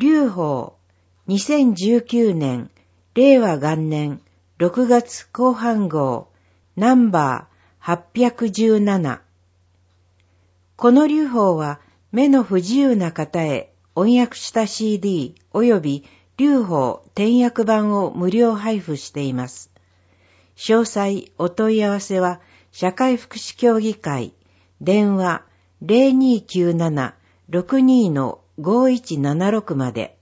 劉邦2019年令和元年6月後半号ナンバー817。この劉邦は目の不自由な方へ音訳した CD および劉邦点訳版を無料配布しています。詳細お問い合わせは社会福祉協議会電話 0297-62-5176 まで。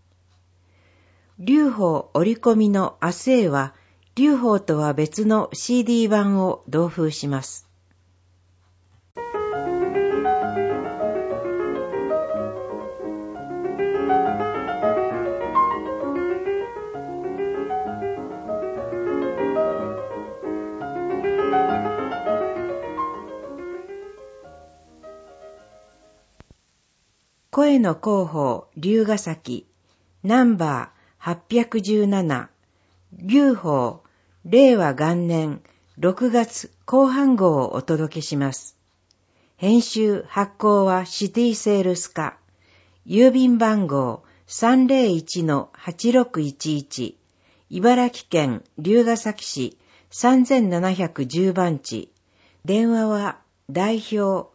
劉邦折り込みの明日へは劉邦とは別の CD 版を同封します。声の広報龍ヶ崎ナンバー817劉邦令和元年6月後半号をお届けします。編集発行はシティセールス課郵便番号 301-8611 茨城県龍ヶ崎市3710番地電話は代表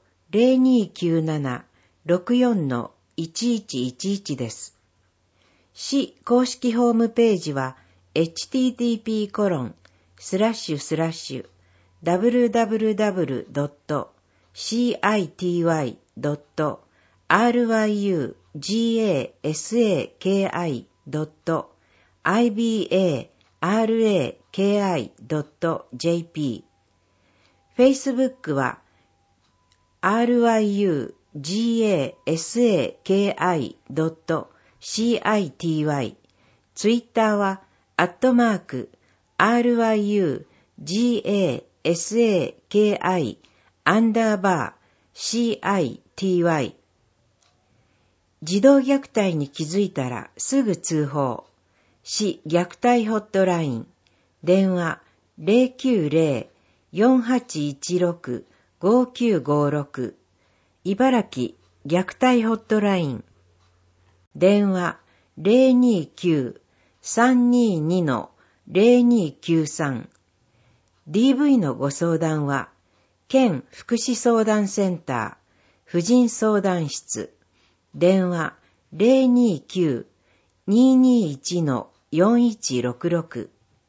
0297-64-1111 です。市公式ホームページはwww.city.ryu-gasaki.ibaraki.jp Facebook は ryugasaki.city ツイッターは@RYUGASAKI_CITY 児童虐待に気づいたらすぐ通報市虐待ホットライン電話 090-4816-5956 茨城虐待ホットライン電話 029-322-0293 DV のご相談は県福祉相談センター婦人相談室電話 029-221-4166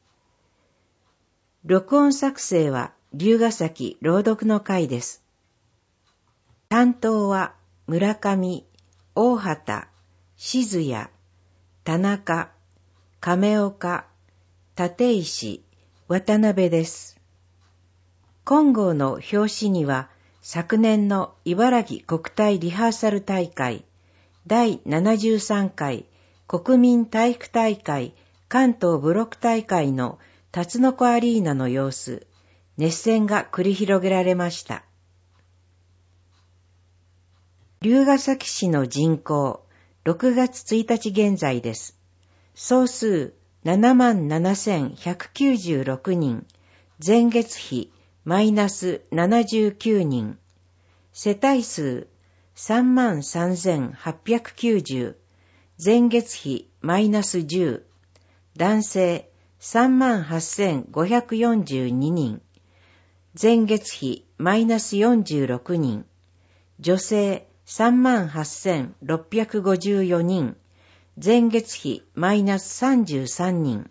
録音作成は龍ヶ崎朗読の会です。担当は村上、大畑、静谷、田中、亀岡、立石、渡辺です。今号の表紙には昨年の茨城国体リハーサル大会第73回国民体育大会関東ブロック大会のタツノコアリーナの様子、熱戦が繰り広げられました。龍ヶ崎市の人口、6月1日現在です。総数77,196人、前月比マイナス79人、世帯数33,890、前月比マイナス10、男性38,542人、前月比マイナス46人、女性38,654人、前月比マイナス33人。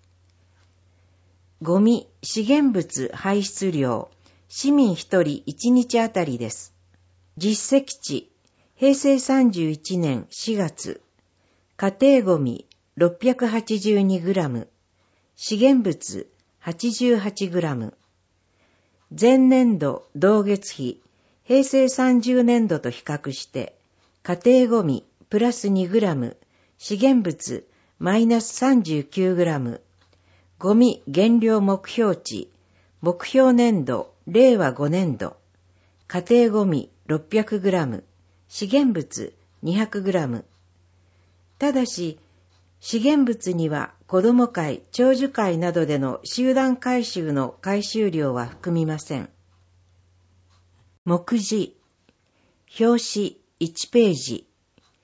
ゴミ、資源物排出量、市民1人1日あたりです。実績値、平成31年4月、家庭ゴミ 682g、資源物 88g。前年度同月比、平成30年度と比較して、家庭ゴミプラス 2g、資源物マイナス 39g、ゴミ減量目標値、目標年度令和5年度、家庭ゴミ 600g、資源物 200g。ただし、資源物には子ども会、長寿会などでの集団回収の回収量は含みません。目次、表紙1ページ。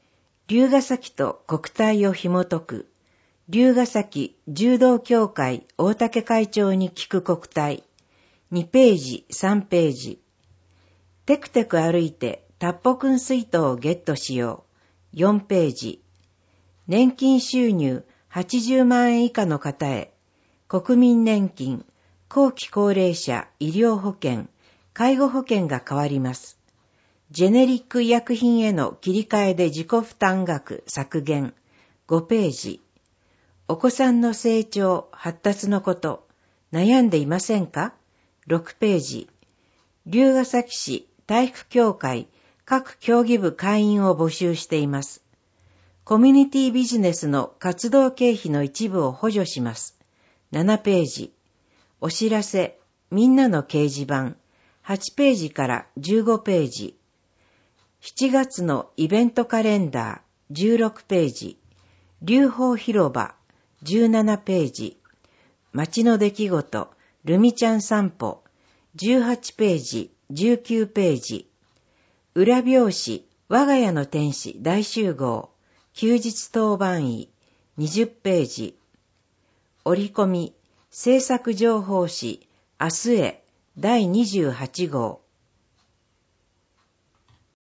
龍ヶ崎と国体を紐解く、龍ヶ崎柔道協会大竹会長に聞く国体、2ページ、3ページ。テクテク歩いてタッポくん水筒をゲットしよう、4ページ。年金収入80万円以下の方へ、国民年金、後期高齢者医療保険、介護保険が変わります。ジェネリック医薬品への切り替えで自己負担額削減、5ページ。お子さんの成長、発達のこと、悩んでいませんか？ 6 ページ。龍ヶ崎市体育協会各競技部会員を募集しています。コミュニティビジネスの活動経費の一部を補助します。7ページ。お知らせ、みんなの掲示板、8ページから15ページ。7月のイベントカレンダー、16ページ。龍鳳広場、17ページ。街の出来事、ルミちゃん散歩、18ページ、19ページ。裏表紙、我が家の天使大集合、休日当番医、20ページ。折り込み、制作情報誌、明日へ、第28号、